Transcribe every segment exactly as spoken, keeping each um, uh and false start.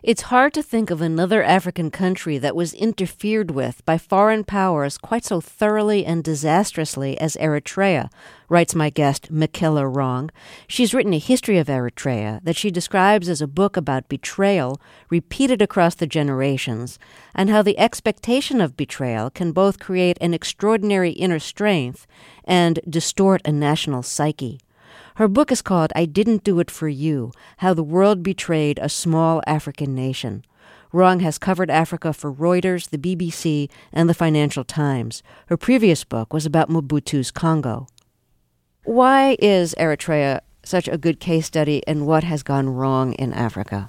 It's hard to think of another African country that was interfered with by foreign powers quite so thoroughly and disastrously as Eritrea, writes my guest, Michaela Wrong. She's written a history of Eritrea that she describes as a book about betrayal repeated across the generations, and how the expectation of betrayal can both create an extraordinary inner strength and distort a national psyche. Her book is called I Didn't Do It For You, How the World Betrayed a Small African Nation. Wrong has covered Africa for Reuters, the B B C, and the Financial Times. Her previous book was about Mobutu's Congo. Why is Eritrea such a good case study, and what has gone wrong in Africa?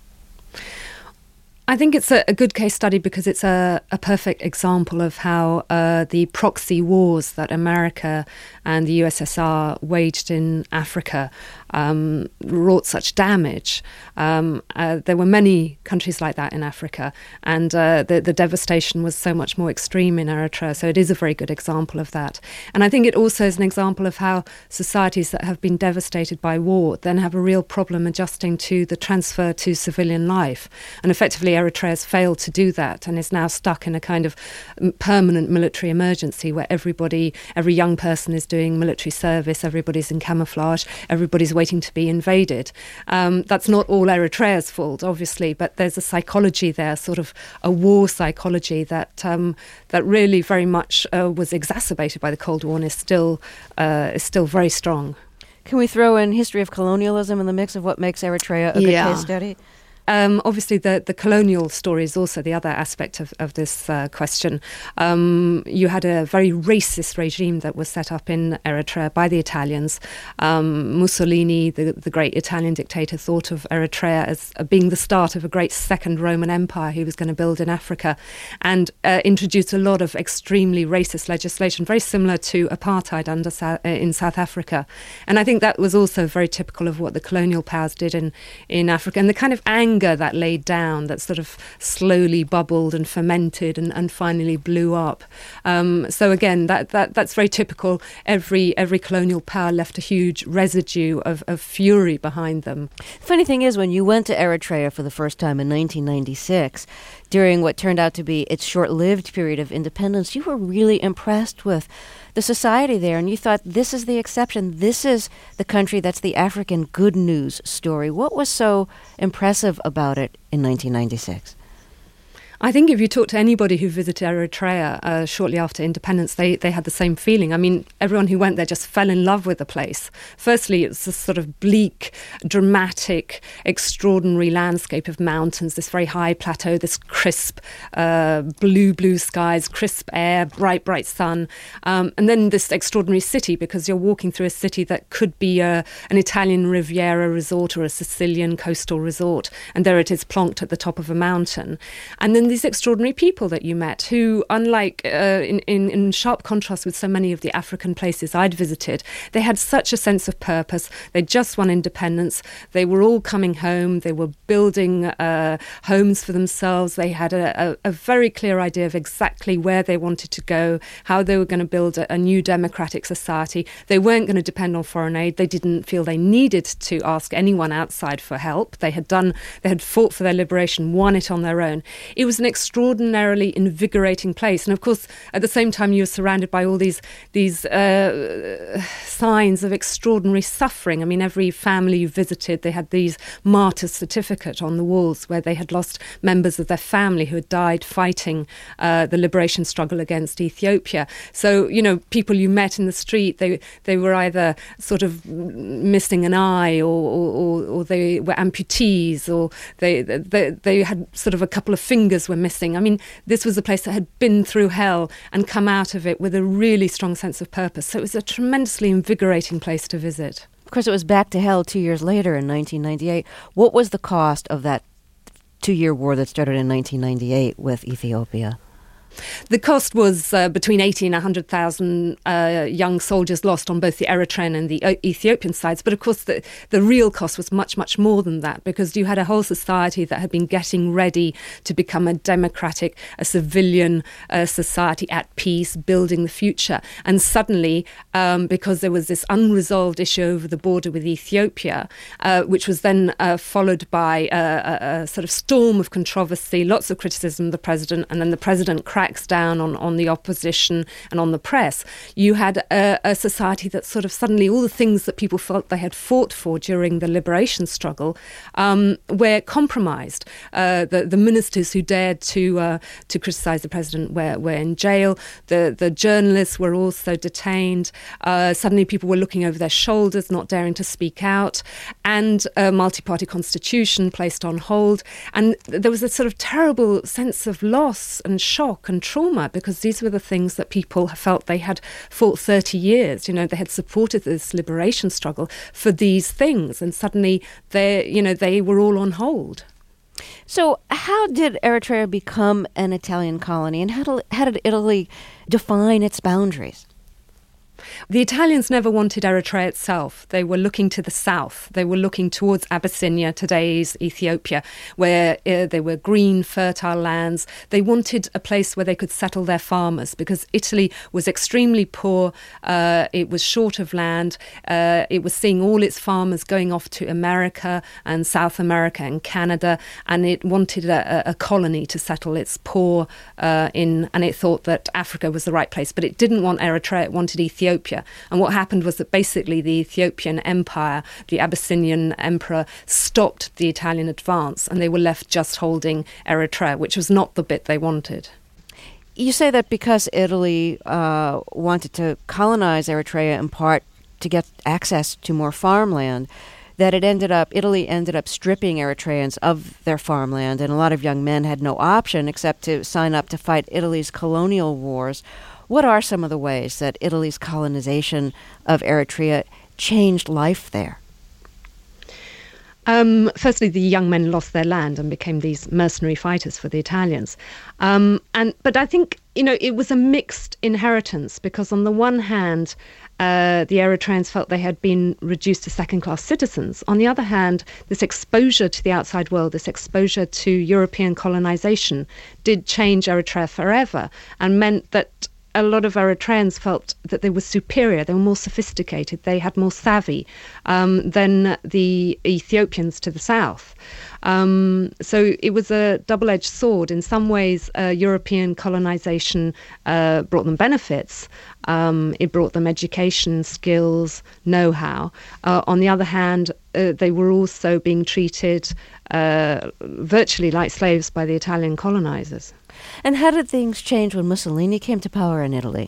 I think it's a, a good case study because it's a, a perfect example of how uh, the proxy wars that America and the U S S R waged in Africa um, wrought such damage. Um, uh, there were many countries like that in Africa, and uh, the, the devastation was so much more extreme in Eritrea, so it is a very good example of that. And I think it also is an example of how societies that have been devastated by war then have a real problem adjusting to the transfer to civilian life. And effectively, Eritrea has failed to do that and is now stuck in a kind of permanent military emergency where everybody, every young person is doing military service, everybody's in camouflage, everybody's waiting to be invaded. Um, that's not all Eritrea's fault, obviously, but there's a psychology there, sort of a war psychology that um, that really very much uh, was exacerbated by the Cold War and is still uh, is still very strong. Can we throw in history of colonialism in the mix of what makes Eritrea a good yeah. case study? Um, obviously, the, the colonial story is also the other aspect of, of this uh, question. Um, you had a very racist regime that was set up in Eritrea by the Italians. Um, Mussolini, the, the great Italian dictator, thought of Eritrea as uh, being the start of a great second Roman Empire he was going to build in Africa, and uh, introduced a lot of extremely racist legislation, very similar to apartheid under South, uh, in South Africa. And I think that was also very typical of what the colonial powers did in, in Africa, and the kind of anger that laid down, that sort of slowly bubbled and fermented and, and finally blew up. Um, so again, that, that that's very typical. Every every colonial power left a huge residue of, of fury behind them. Funny thing is, when you went to Eritrea for the first time in nineteen ninety-six, during what turned out to be its short-lived period of independence, you were really impressed with the society there, and you thought, this is the exception. This is the country that's the African good news story. What was so impressive about it in nineteen ninety-six? I think if you talk to anybody who visited Eritrea uh, shortly after independence, they, they had the same feeling. I mean, everyone who went there just fell in love with the place. Firstly, it's this sort of bleak, dramatic, extraordinary landscape of mountains, this very high plateau, this crisp uh, blue, blue skies, crisp air, bright, bright sun. Um, and then this extraordinary city, because you're walking through a city that could be a, an Italian Riviera resort or a Sicilian coastal resort. And there it is, plonked at the top of a mountain. And then these extraordinary people that you met who, unlike uh, in, in, in sharp contrast with so many of the African places I'd visited, they had such a sense of purpose. They just won independence. They were all coming home. They were building uh, homes for themselves. They had a, a, a very clear idea of exactly where they wanted to go, how they were going to build a, a new democratic society. They weren't going to depend on foreign aid. They didn't feel they needed to ask anyone outside for help. They had done, they had fought for their liberation, won it on their own. It was an extraordinarily invigorating place. And of course, at the same time, you were surrounded by all these these uh, signs of extraordinary suffering. I mean, every family you visited, they had these martyr certificate on the walls where they had lost members of their family who had died fighting uh, the liberation struggle against Ethiopia. So, you know, people you met in the street, they they were either sort of missing an eye, or or, or they were amputees, or they, they they had sort of a couple of fingers were missing. I mean, this was a place that had been through hell and come out of it with a really strong sense of purpose. So it was a tremendously invigorating place to visit. Of course, it was back to hell two years later in nineteen ninety-eight. What was the cost of that two-year war that started in nineteen ninety-eight with Ethiopia? The cost was uh, between eighty and one hundred thousand uh, young soldiers lost on both the Eritrean and the uh, Ethiopian sides. But of course, the, the real cost was much, much more than that, because you had a whole society that had been getting ready to become a democratic, a civilian uh, society at peace, building the future. And suddenly, um, because there was this unresolved issue over the border with Ethiopia, uh, which was then uh, followed by a, a, a sort of storm of controversy, lots of criticism of the president, and then the president cracks down on, on the opposition and on the press. You had a, a society that sort of suddenly all the things that people felt they had fought for during the liberation struggle um, were compromised. Uh, the, the ministers who dared to uh, to criticise the president were, were in jail. The, the journalists were also detained. Uh, suddenly people were looking over their shoulders, not daring to speak out, and a multi-party constitution placed on hold. And there was a sort of terrible sense of loss and shock and trauma, because these were the things that people felt they had fought thirty years. You know, they had supported this liberation struggle for these things, and suddenly they, you know, they were all on hold. So how did Eritrea become an Italian colony, and how did, how did Italy define its boundaries? The Italians never wanted Eritrea itself. They were looking to the south. They were looking towards Abyssinia, today's Ethiopia, where uh, there were green, fertile lands. They wanted a place where they could settle their farmers, because Italy was extremely poor. Uh, it was short of land. Uh, it was seeing all its farmers going off to America and South America and Canada, and it wanted a, a colony to settle its poor uh, in, and it thought that Africa was the right place. But it didn't want Eritrea, it wanted Ethiopia. Ethiopia. And what happened was that basically the Ethiopian Empire, the Abyssinian emperor, stopped the Italian advance, and they were left just holding Eritrea, which was not the bit they wanted. You say that because Italy uh, wanted to colonize Eritrea in part to get access to more farmland, that it ended up, Italy ended up stripping Eritreans of their farmland, and a lot of young men had no option except to sign up to fight Italy's colonial wars. What are some of the ways that Italy's colonization of Eritrea changed life there? Um, firstly, the young men lost their land and became these mercenary fighters for the Italians. Um, and but I think, you know, it was a mixed inheritance, because on the one hand, uh, the Eritreans felt they had been reduced to second-class citizens. On the other hand, this exposure to the outside world, this exposure to European colonization, did change Eritrea forever, and meant that a lot of Eritreans felt that they were superior, they were more sophisticated, they had more savvy um, than the Ethiopians to the south. Um, so it was a double-edged sword. In some ways, uh, European colonization uh, brought them benefits. Um, it brought them education, skills, know-how. Uh, on the other hand, uh, they were also being treated uh, virtually like slaves by the Italian colonizers. And how did things change when Mussolini came to power in Italy?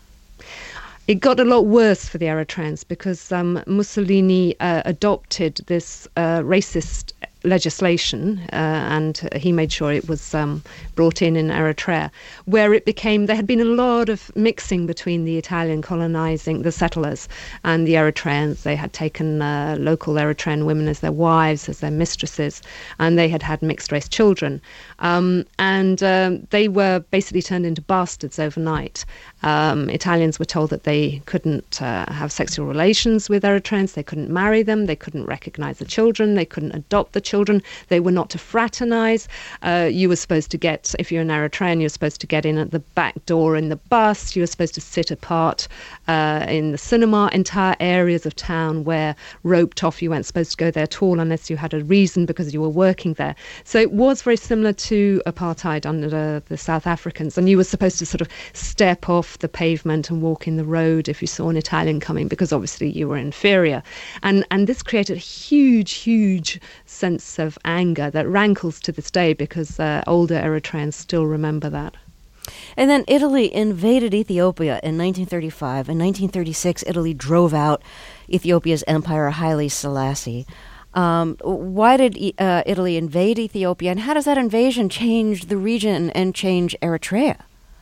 It got a lot worse for the Eritreans, because um, Mussolini uh, adopted this uh, racist legislation, uh, and he made sure it was um, brought in in Eritrea, where it became, there had been a lot of mixing between the Italian colonizing, the settlers, and the Eritreans. They had taken uh, local Eritrean women as their wives, as their mistresses, and they had had mixed-race children. Um, and um, they were basically turned into bastards overnight. Um, Italians were told that they couldn't uh, have sexual relations with Eritreans, they couldn't marry them, they couldn't recognize the children, they couldn't adopt the children, they were not to fraternize. Uh, you were supposed to get, if you're an Eritrean, you were supposed to get in at the back door in the bus, you were supposed to sit apart uh, in the cinema, entire areas of town were roped off. You weren't supposed to go there at all unless you had a reason because you were working there. So it was very similar to apartheid under the, the South Africans, and you were supposed to sort of step off the pavement and walk in the road if you saw an Italian coming, because obviously you were inferior. And and this created a huge, huge sense of anger that rankles to this day, because uh, older Eritreans still remember that. And then Italy invaded Ethiopia in nineteen thirty-five. In nineteen thirty-six, Italy drove out Ethiopia's Emperor Haile Selassie. Um, why did uh, Italy invade Ethiopia, and how does that invasion change the region and change Eritrea?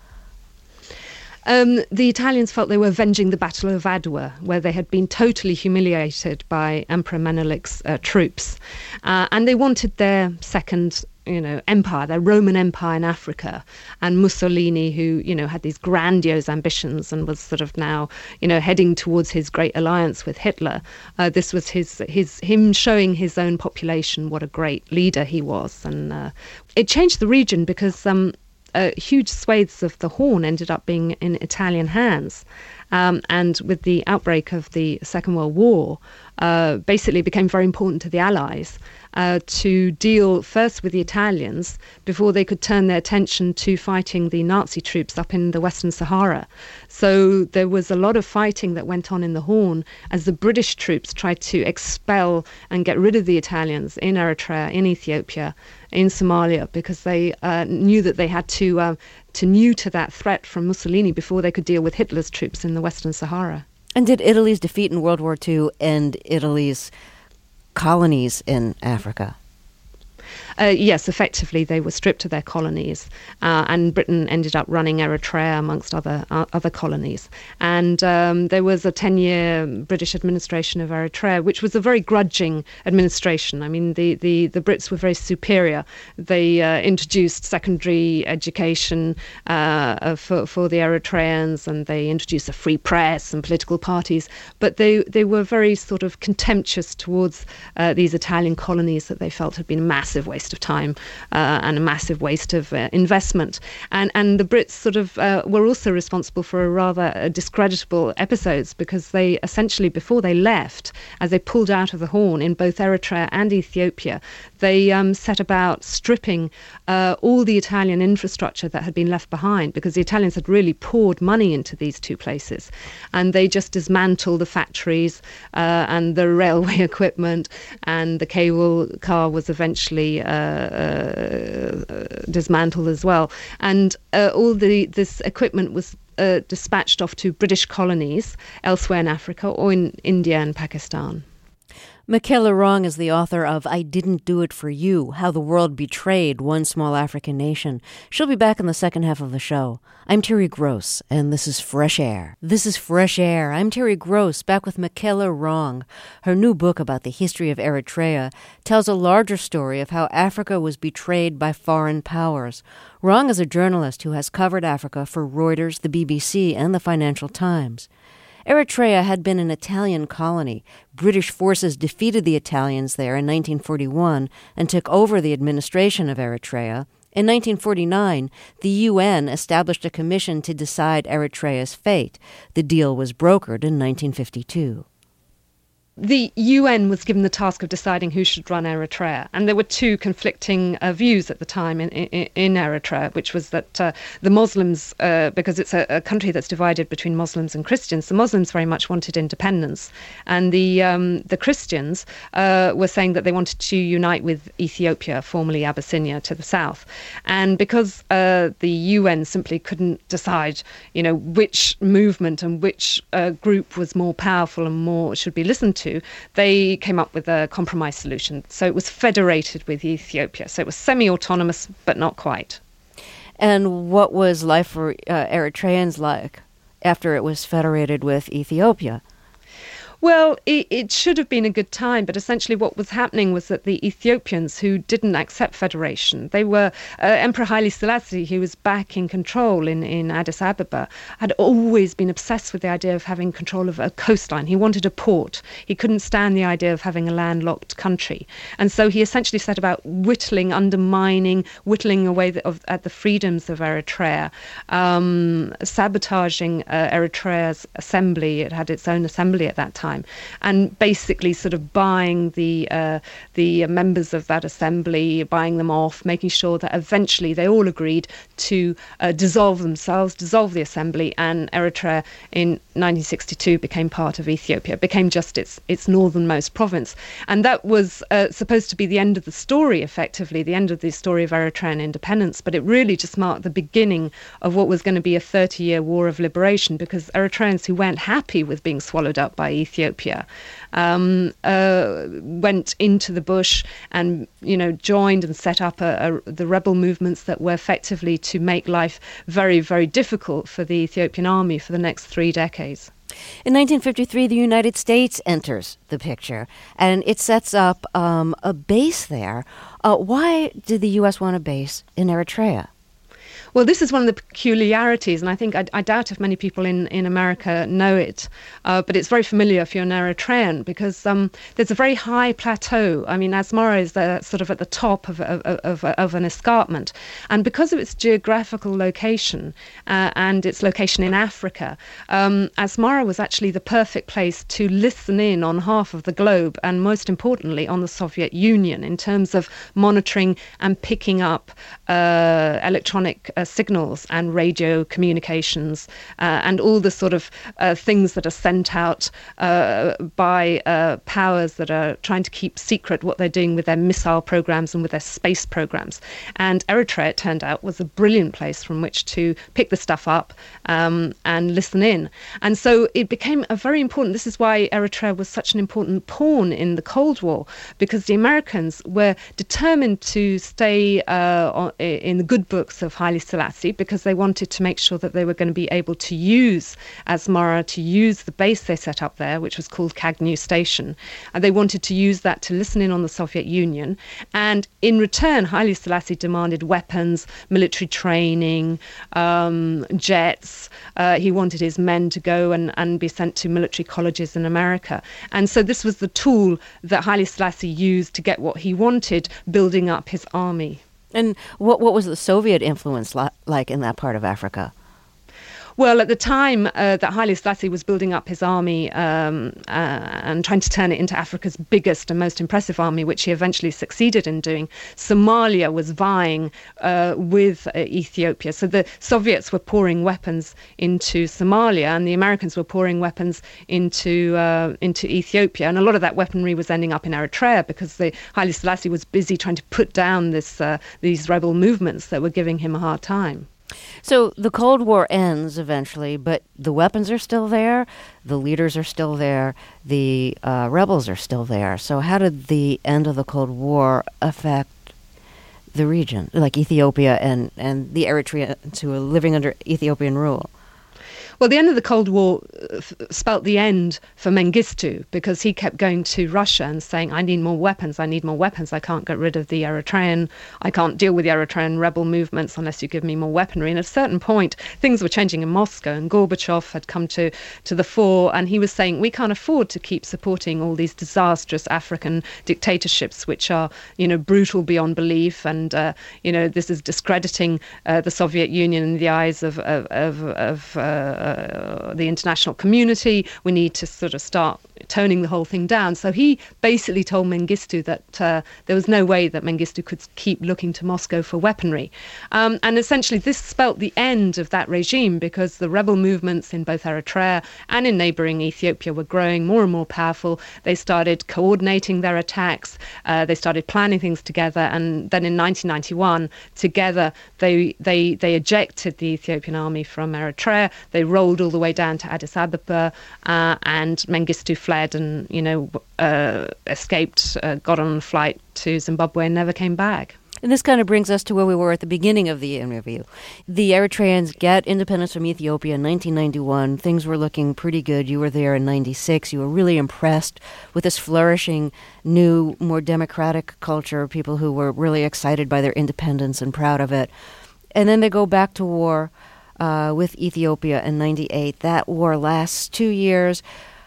Um, the Italians felt they were avenging the Battle of Adwa, where they had been totally humiliated by Emperor Menelik's uh, troops. Uh, and they wanted their second you know, empire, their Roman Empire in Africa, and Mussolini, who, you know, had these grandiose ambitions and was sort of now, you know, heading towards his great alliance with Hitler. Uh, this was his his him showing his own population what a great leader he was, and uh, it changed the region because um, uh, huge swathes of the Horn ended up being in Italian hands. Um, and with the outbreak of the Second World War, uh, basically it became very important to the Allies uh, to deal first with the Italians before they could turn their attention to fighting the Nazi troops up in the Western Sahara. So there was a lot of fighting that went on in the Horn as the British troops tried to expel and get rid of the Italians in Eritrea, in Ethiopia, in Somalia, because they uh, knew that they had to uh, to neuter that threat from Mussolini before they could deal with Hitler's troops in the Western Sahara. And did Italy's defeat in World War Two end Italy's colonies in Africa? Uh, yes, effectively they were stripped of their colonies, uh, and Britain ended up running Eritrea amongst other uh, other colonies. And um, there was a ten-year British administration of Eritrea, which was a very grudging administration. I mean, the, the, the Brits were very superior. They uh, introduced secondary education uh, for, for the Eritreans, and they introduced a free press and political parties. But they, they were very sort of contemptuous towards uh, these Italian colonies that they felt had been a massive waste of time uh, and a massive waste of uh, investment. And and the Brits sort of uh, were also responsible for a rather uh, discreditable episodes, because they essentially, before they left, as they pulled out of the Horn in both Eritrea and Ethiopia, they um, set about stripping uh, all the Italian infrastructure that had been left behind, because the Italians had really poured money into these two places. And they just dismantled the factories uh, and the railway equipment, and the cable car was eventually uh, uh, dismantled as well. And uh, all the this equipment was uh, dispatched off to British colonies elsewhere in Africa or in India and Pakistan. Michaela Wrong is the author of I Didn't Do It For You, How the World Betrayed One Small African Nation. She'll be back in the second half of the show. I'm Terry Gross, and this is Fresh Air. This is Fresh Air. I'm Terry Gross, back with Michaela Wrong. Her new book about the history of Eritrea tells a larger story of how Africa was betrayed by foreign powers. Wrong is a journalist who has covered Africa for Reuters, the B B C, and the Financial Times. Eritrea had been an Italian colony. British forces defeated the Italians there in nineteen forty-one and took over the administration of Eritrea. In nineteen forty-nine, the U N established a commission to decide Eritrea's fate. The deal was brokered in nineteen fifty-two. The U N was given the task of deciding who should run Eritrea, and there were two conflicting uh, views at the time in, in, in Eritrea, which was that uh, the Muslims, uh, because it's a, a country that's divided between Muslims and Christians, the Muslims very much wanted independence, and the um, the Christians uh, were saying that they wanted to unite with Ethiopia, formerly Abyssinia, to the south. And because uh, the U N simply couldn't decide, you know, which movement and which uh, group was more powerful and more should be listened to, they came up with a compromise solution. So it was federated with Ethiopia. So it was semi-autonomous, but not quite. And what was life for uh, Eritreans like after it was federated with Ethiopia? Well, it, it should have been a good time, but essentially what was happening was that the Ethiopians, who didn't accept federation, they were, uh, Emperor Haile Selassie, who was back in control in, in Addis Ababa, had always been obsessed with the idea of having control of a coastline. He wanted a port. He couldn't stand the idea of having a landlocked country. And so he essentially set about whittling, undermining, whittling away the, of, at the freedoms of Eritrea, um, sabotaging uh, Eritrea's assembly. It had its own assembly at that time. And basically sort of buying the uh, the members of that assembly, buying them off, making sure that eventually they all agreed to uh, dissolve themselves, dissolve the assembly, and Eritrea in nineteen sixty-two became part of Ethiopia, became just its, its northernmost province. And that was uh, supposed to be the end of the story, effectively, the end of the story of Eritrean independence, but it really just marked the beginning of what was going to be a thirty-year war of liberation, because Eritreans who weren't happy with being swallowed up by Ethiopia Ethiopia, um, uh, went into the bush and, you know, joined and set up a, a, the rebel movements that were effectively to make life very, very difficult for the Ethiopian army for the next three decades. In nineteen fifty-three, the United States enters the picture, and it sets up um, a base there Uh, why did the U S want a base in Eritrea? Well, this is one of the peculiarities, and I think I, I doubt if many people in, in America know it, uh, but it's very familiar if you're an Eritrean, because um, there's a very high plateau. I mean, Asmara is the, sort of at the top of, of, of, of an escarpment, and because of its geographical location uh, and its location in Africa, um, Asmara was actually the perfect place to listen in on half of the globe, and most importantly on the Soviet Union, in terms of monitoring and picking up uh, electronic uh, signals and radio communications uh, and all the sort of uh, things that are sent out uh, by uh, powers that are trying to keep secret what they're doing with their missile programs and with their space programs. And Eritrea, it turned out, was a brilliant place from which to pick the stuff up um, and listen in. And so it became a very important, this is why Eritrea was such an important pawn in the Cold War, because the Americans were determined to stay uh, in the good books of Haile Selassie, because they wanted to make sure that they were going to be able to use Asmara, to use the base they set up there, which was called Kagnew Station. And they wanted to use that to listen in on the Soviet Union. And in return, Haile Selassie demanded weapons, military training, um, jets. Uh, he wanted his men to go and, and be sent to military colleges in America. And so this was the tool that Haile Selassie used to get what he wanted, building up his army. And what what was the Soviet influence li- like in that part of Africa? Well, at the time uh, that Haile Selassie was building up his army um, uh, and trying to turn it into Africa's biggest and most impressive army, which he eventually succeeded in doing, Somalia was vying uh, with uh, Ethiopia. So the Soviets were pouring weapons into Somalia, and the Americans were pouring weapons into uh, into Ethiopia. And a lot of that weaponry was ending up in Eritrea, because the Haile Selassie was busy trying to put down this uh, these rebel movements that were giving him a hard time. So the Cold War ends eventually, but the weapons are still there, the leaders are still there, the uh, rebels are still there. So how did the end of the Cold War affect the region, like Ethiopia and, and the Eritreans who were living under Ethiopian rule? Well, the end of the Cold War f- spelt the end for Mengistu, because he kept going to Russia and saying, I need more weapons, I need more weapons, I can't get rid of the Eritrean, I can't deal with the Eritrean rebel movements unless you give me more weaponry. And at a certain point, things were changing in Moscow, and Gorbachev had come to, to the fore, and he was saying, we can't afford to keep supporting all these disastrous African dictatorships, which are, you know, brutal beyond belief, and, uh, you know, this is discrediting uh, the Soviet Union in the eyes of, of, of, of uh, Uh, the international community. We need to sort of start toning the whole thing down. So he basically told Mengistu that uh, there was no way that Mengistu could keep looking to Moscow for weaponry. Um, and essentially this spelt the end of that regime, because the rebel movements in both Eritrea and in neighbouring Ethiopia were growing more and more powerful. They started coordinating their attacks. Uh, they started planning things together. And then in nineteen ninety-one, together, they, they, they ejected the Ethiopian army from Eritrea. They rolled all the way down to Addis Ababa, uh, and Mengistu fled and, you know, uh, escaped, uh, got on a flight to Zimbabwe and never came back. And this kind of brings us to where we were at the beginning of the interview. The Eritreans get independence from Ethiopia in nineteen ninety-one. Things were looking pretty good. You were there in ninety-six. You were really impressed with this flourishing, new, more democratic culture of people who were really excited by their independence and proud of it. And then they go back to war uh, with Ethiopia in ninety-eight. That war lasts two years.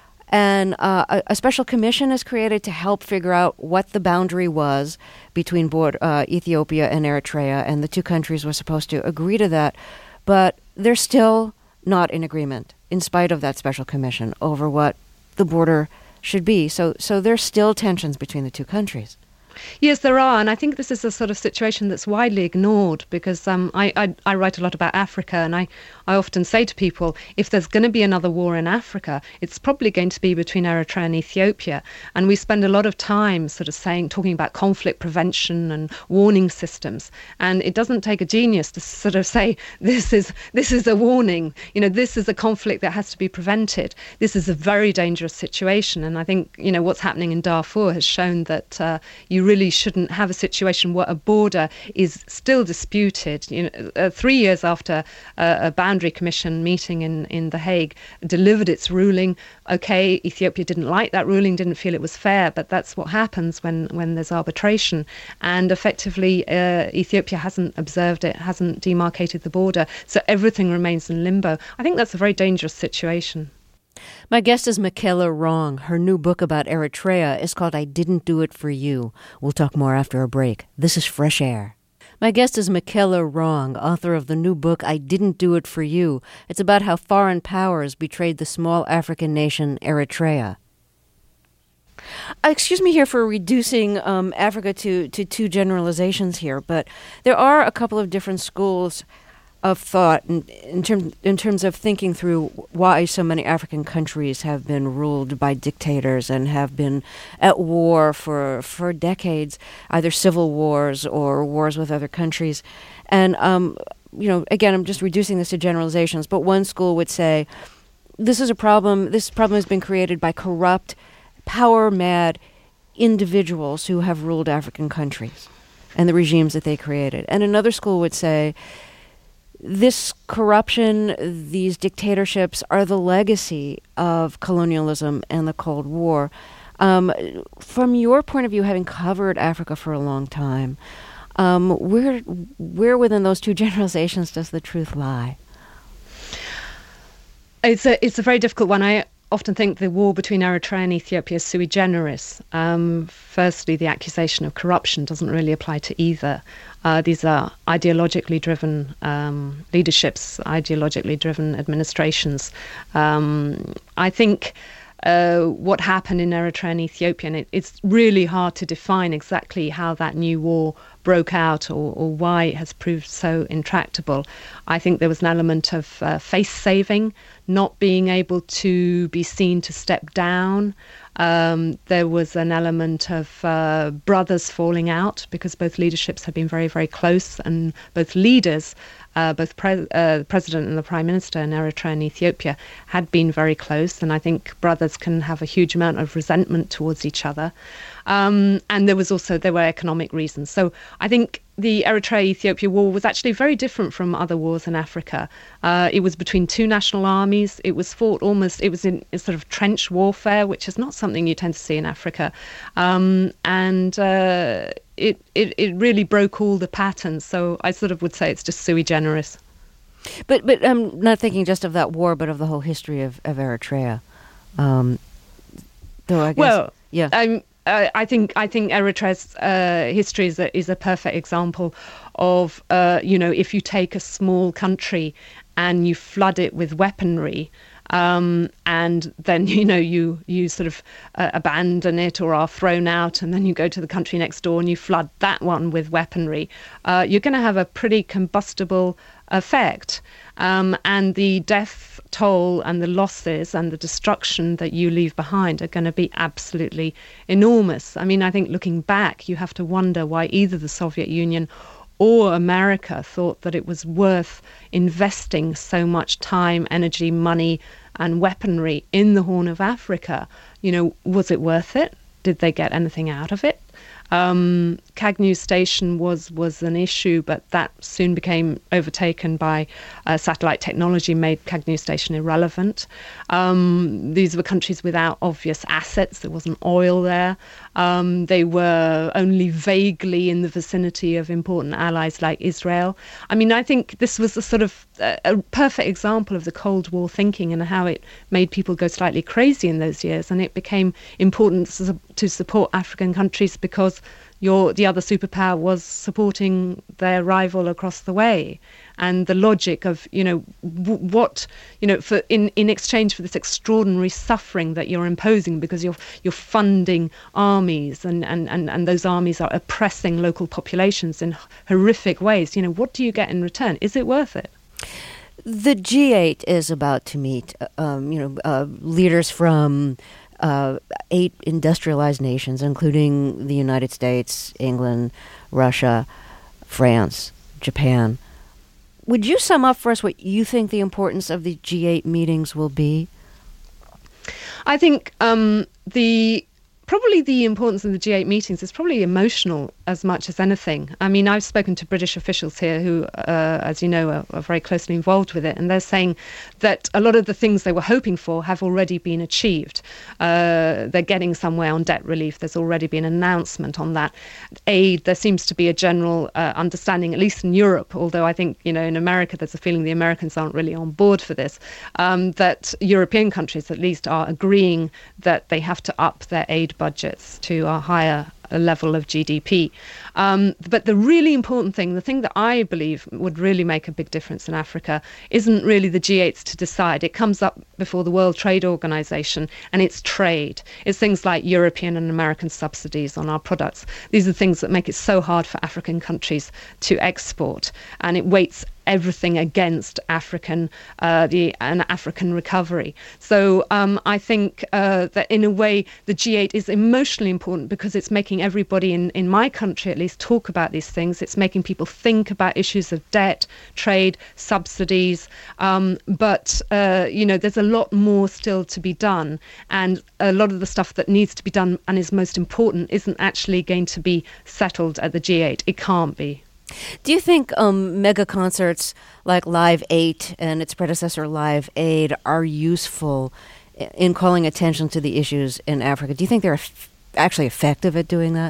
And uh, a, a special commission is created to help figure out what the boundary was between board, uh, Ethiopia and Eritrea, and the two countries were supposed to agree to that. But they're still not in agreement, in spite of that special commission, over what the border should be. So, so there's still tensions between the two countries. Yes, there are, and I think this is a sort of situation that's widely ignored, because um, I, I, I write a lot about Africa, and I, I often say to people, if there's going to be another war in Africa, it's probably going to be between Eritrea and Ethiopia. And we spend a lot of time sort of saying, talking about conflict prevention and warning systems, and it doesn't take a genius to sort of say, this is this is a warning, you know, this is a conflict that has to be prevented. This is a very dangerous situation, and I think, you know, what's happening in Darfur has shown that uh, you really shouldn't have a situation where a border is still disputed. You know, uh, three years after uh, a boundary commission meeting in, in The Hague delivered its ruling, okay, Ethiopia didn't like that ruling, didn't feel it was fair, but that's what happens when, when there's arbitration. And effectively, uh, Ethiopia hasn't observed it, hasn't demarcated the border, so everything remains in limbo. I think that's a very dangerous situation. My guest is Michaela Wrong. Her new book about Eritrea is called I Didn't Do It For You. We'll talk more after a break. This is Fresh Air. My guest is Michaela Wrong, author of the new book I Didn't Do It For You. It's about how foreign powers betrayed the small African nation Eritrea. Uh, excuse me here for reducing um, Africa to, to two generalizations here, but there are a couple of different schools of thought in, in, term, in terms of thinking through why so many African countries have been ruled by dictators and have been at war for for decades, either civil wars or wars with other countries. And, um, you know, again, I'm just reducing this to generalizations, but one school would say this is a problem, this problem has been created by corrupt, power-mad individuals who have ruled African countries and the regimes that they created. And another school would say this corruption, these dictatorships are the legacy of colonialism and the Cold War. Um, from your point of view, having covered Africa for a long time, um, where where within those two generalizations does the truth lie? It's a it's a very difficult one. I often think the war between Eritrea and Ethiopia is sui generis. Um, firstly, the accusation of corruption doesn't really apply to either. Uh, these are ideologically driven um, leaderships, ideologically driven administrations. Um, I think uh, what happened in Eritrea and Ethiopia, and it, it's really hard to define exactly how that new war broke out or, or why it has proved so intractable. I think there was an element of uh, face saving, not being able to be seen to step down. Um, there was an element of uh, brothers falling out because both leaderships had been very, very close, and both leaders, uh, both pre- uh, the president and the prime minister in Eritrea and Ethiopia, had been very close. And I think brothers can have a huge amount of resentment towards each other. Um, and there was also, there were economic reasons. So I think the Eritrea-Ethiopia war was actually very different from other wars in Africa. Uh, it was between two national armies. It was fought almost, it was in a sort of trench warfare, which is not something you tend to see in Africa. Um, and uh, it, it, it really broke all the patterns. So I sort of would say it's just sui generis. But but I'm not thinking just of that war, but of the whole history of, of Eritrea. Um, though I guess, well, yeah. I'm, Uh, I think I think Eritrea's uh, history is a, is a perfect example of uh, you know, if you take a small country and you flood it with weaponry, um, and then you know you you sort of uh, abandon it or are thrown out, and then you go to the country next door and you flood that one with weaponry, uh, you're going to have a pretty combustible effect, um, and the death toll and the losses and the destruction that you leave behind are going to be absolutely enormous. I mean, I think looking back, you have to wonder why either the Soviet Union or America thought that it was worth investing so much time, energy, money and weaponry in the Horn of Africa. You know, was it worth it? Did they get anything out of it? Um, Kagnew Station was, was an issue, but that soon became overtaken by uh, satellite technology, made Kagnew Station irrelevant. Um, these were countries without obvious assets. There wasn't oil there. Um, they were only vaguely in the vicinity of important allies like Israel. I mean, I think this was a sort of a, a perfect example of the Cold War thinking and how it made people go slightly crazy in those years. And it became important to support African countries because your the other superpower was supporting their rival across the way. And the logic of, you know, w- what, you know, for in, in exchange for this extraordinary suffering that you're imposing because you're you're funding armies and, and, and, and those armies are oppressing local populations in horrific ways. You know, what do you get in return? Is it worth it? The G eight is about to meet, um, you know, uh, leaders from Uh, eight industrialized nations, including the United States, England, Russia, France, Japan. Would you sum up for us what you think the importance of the G eight meetings will be? I think um, the probably the importance of the G eight meetings is probably emotional as much as anything. I mean, I've spoken to British officials here who, uh, as you know, are, are very closely involved with it, and they're saying that a lot of the things they were hoping for have already been achieved. Uh, they're getting somewhere on debt relief. There's already been an announcement on that. Aid, there seems to be a general uh, understanding, at least in Europe, although I think, you know, in America there's a feeling the Americans aren't really on board for this, um, that European countries at least are agreeing that they have to up their aid budgets to a higher level of G D P. Um, but the really important thing, the thing that I believe would really make a big difference in Africa, isn't really the G eights to decide. It comes up before the World Trade Organization, and it's trade. It's things like European and American subsidies on our products. These are things that make it so hard for African countries to export, and it weights everything against African, uh, the an African recovery. So um, I think uh, that in a way the G eight is emotionally important because it's making everybody in, in my country at least talk about these things. It's making people think about issues of debt, trade, subsidies. Um, but, uh, you know, there's a lot more still to be done. And a lot of the stuff that needs to be done and is most important isn't actually going to be settled at the G eight. It can't be. Do you think um, mega concerts like Live eight and its predecessor Live Aid are useful in calling attention to the issues in Africa? Do you think they're f- actually effective at doing that?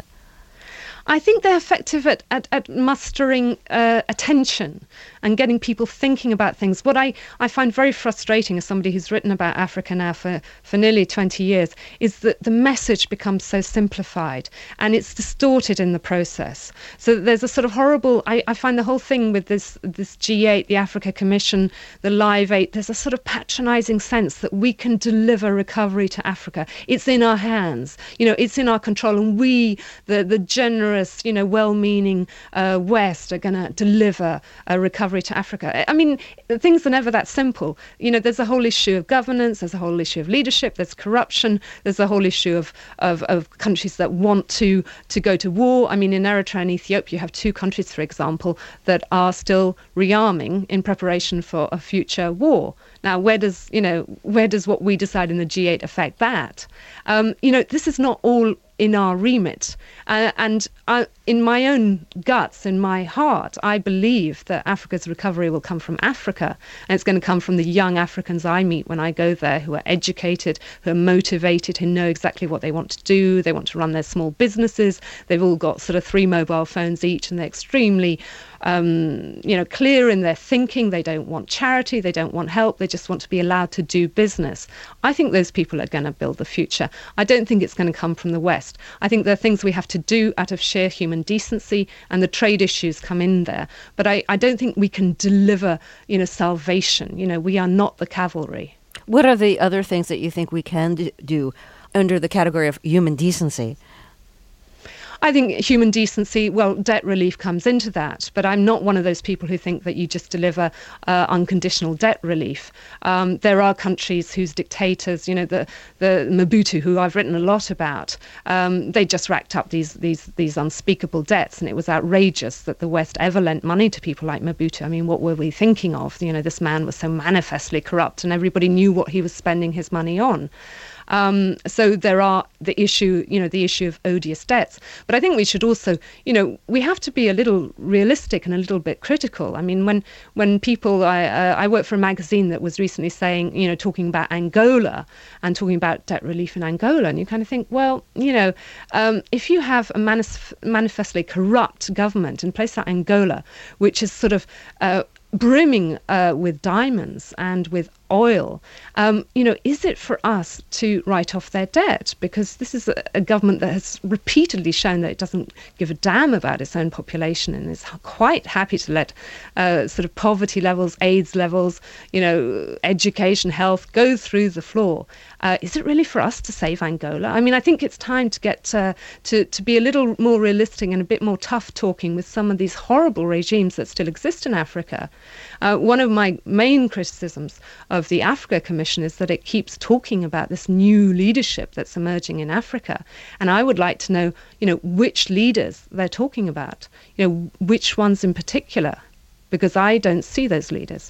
I think they're effective at, at, at mustering uh, attention and getting people thinking about things. What I, I find very frustrating as somebody who's written about Africa now for, for nearly twenty years is that the message becomes so simplified and it's distorted in the process. So there's a sort of horrible, I, I find the whole thing with this, this G eight, the Africa Commission, the Live eight, there's a sort of patronizing sense that we can deliver recovery to Africa. It's in our hands, you know, it's in our control, and we, the, the generous, you know, well-meaning uh, West are going to deliver a recovery to Africa. I mean, things are never that simple. You know, there's a whole issue of governance, there's a whole issue of leadership, there's corruption, there's a whole issue of, of, of countries that want to, to go to war. I mean, in Eritrea and Ethiopia, you have two countries, for example, that are still rearming in preparation for a future war. Now, where does, you know, where does what we decide in the G eight affect that? Um, you know, this is not all in our remit. Uh, and I, in my own guts, in my heart, I believe that Africa's recovery will come from Africa. And it's going to come from the young Africans I meet when I go there, who are educated, who are motivated, who know exactly what they want to do. They want to run their small businesses. They've all got sort of three mobile phones each, and they're extremely Um, you know, clear in their thinking. They don't want charity, they don't want help, they just want to be allowed to do business. I think those people are going to build the future. I don't think it's going to come from the West. I think there are things we have to do out of sheer human decency, and the trade issues come in there. But I, I don't think we can deliver, you know, salvation. You know, we are not the cavalry. What are the other things that you think we can d- do under the category of human decency? I think human decency, well, debt relief comes into that, but I'm not one of those people who think that you just deliver uh, unconditional debt relief. Um, there are countries whose dictators, you know, the, the Mobutu, who I've written a lot about, um, they just racked up these, these, these unspeakable debts, and it was outrageous that the West ever lent money to people like Mobutu. I mean, what were we thinking of? You know, this man was so manifestly corrupt, and everybody knew what he was spending his money on. Um, so there are the issue, you know, the issue of odious debts. But I think we should also, you know, we have to be a little realistic and a little bit critical. I mean, when when people, I, uh, I worked for a magazine that was recently saying, you know, talking about Angola and talking about debt relief in Angola, and you kind of think, well, you know, um, if you have a manif- manifestly corrupt government in a place like Angola, which is sort of uh, brimming uh, with diamonds and with oil, um, you know, is it for us to write off their debt? Because this is a, a government that has repeatedly shown that it doesn't give a damn about its own population and is quite happy to let uh, sort of poverty levels, AIDS levels, you know, education, health go through the floor. Uh, is it really for us to save Angola? I mean, I think it's time to get uh, to, to be a little more realistic and a bit more tough talking with some of these horrible regimes that still exist in Africa. Uh, one of my main criticisms of the Africa Commission is that it keeps talking about this new leadership that's emerging in Africa. And I would like to know, you know, which leaders they're talking about, you know, which ones in particular, because I don't see those leaders.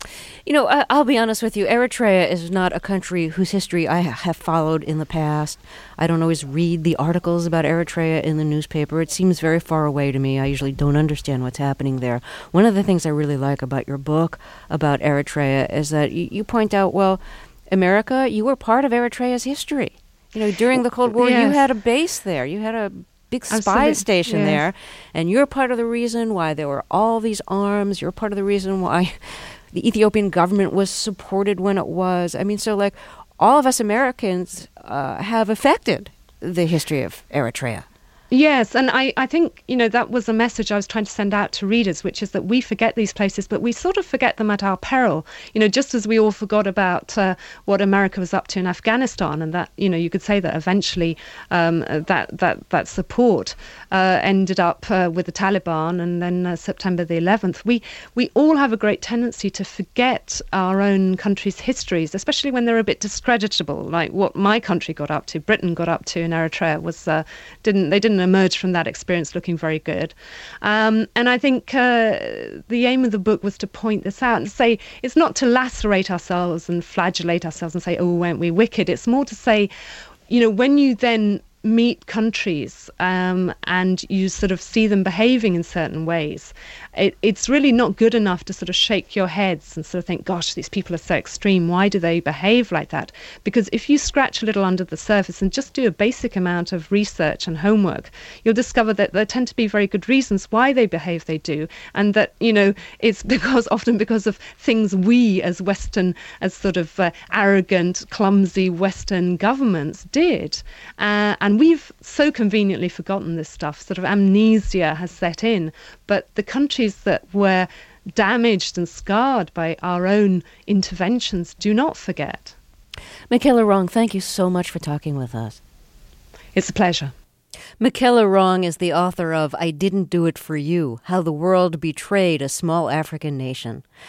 You know, I, I'll be honest with you. Eritrea is not a country whose history I have followed in the past. I don't always read the articles about Eritrea in the newspaper. It seems very far away to me. I usually don't understand what's happening there. One of the things I really like about your book about Eritrea is that you, you point out, well, America, you were part of Eritrea's history. You know, during the Cold War, Yes. you had a base there. You had a big spy Absolutely. station Yes. there. And you're part of the reason why there were all these arms. You're part of the reason why the Ethiopian government was supported when it was. I mean, so like all of us Americans uh, have affected the history of Eritrea. Yes, and I, I think, you know, that was a message I was trying to send out to readers, which is that we forget these places, but we sort of forget them at our peril. You know, just as we all forgot about uh, what America was up to in Afghanistan, and that, you know, you could say that eventually um, that, that, that support uh, ended up uh, with the Taliban and then uh, September the eleventh. We, we all have a great tendency to forget our own country's histories, especially when they're a bit discreditable, like what my country got up to, Britain got up to in Eritrea was, uh, didn't, they didn't emerge from that experience looking very good. Um, and I think uh, the aim of the book was to point this out and say it's not to lacerate ourselves and flagellate ourselves and say, oh, weren't we wicked? It's more to say, you know, when you then meet countries um, and you sort of see them behaving in certain ways, it, it's really not good enough to sort of shake your heads and sort of think, gosh, these people are so extreme. Why do they behave like that? Because if you scratch a little under the surface and just do a basic amount of research and homework, you'll discover that there tend to be very good reasons why they behave they do. And that, you know, it's because often because of things we as Western, as sort of uh, arrogant, clumsy Western governments did. Uh, and we've so conveniently forgotten this stuff. Sort of amnesia has set in. But the countries that were damaged and scarred by our own interventions do not forget. Michaela Wrong, thank you so much for talking with us. It's a pleasure. Michaela Wrong is the author of I Didn't Do It For You, How the World Betrayed a Small African Nation.